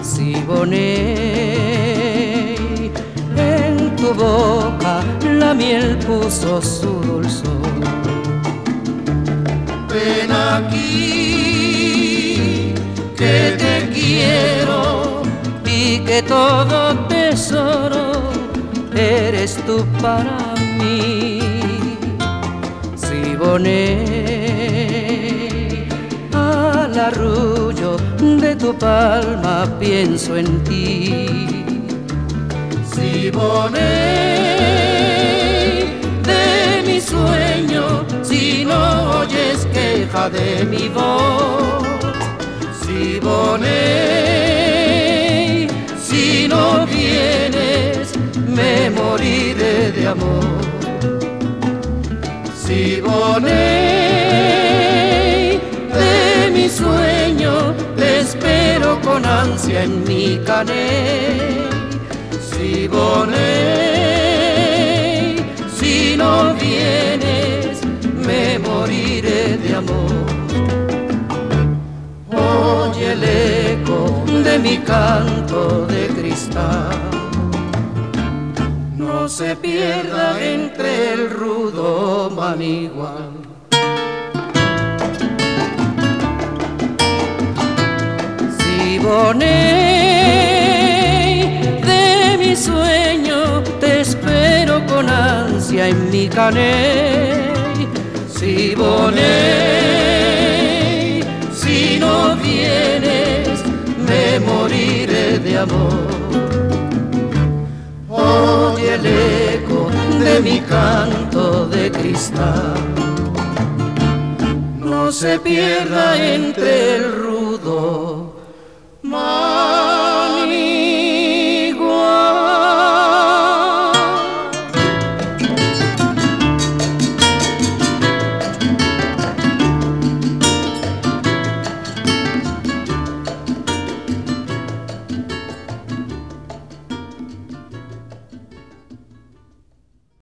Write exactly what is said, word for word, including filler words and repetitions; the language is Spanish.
Siboney, en tu boca la miel puso su dulzor. Ven aquí, que te quiero y que todo tesoro eres tú para mí. Siboney, al arrullo de tu palma pienso en ti. Siboney, de mi sueño, si no oyes queja de mi voz. Siboney, si no vienes, me moriré de amor. Siboney, de mi sueño, te espero con ansia en mi caney. Siboney, si no vienes, me moriré de amor. Oye el eco de mi canto de cristal, no se pierda entre el rudo manigual. Siboney, de mi sueño, te espero con ansia en mi caney. Siboney, si no vienes, me moriré de amor. Oye el eco de mi canto de cristal, no se pierda entre el rudo mar.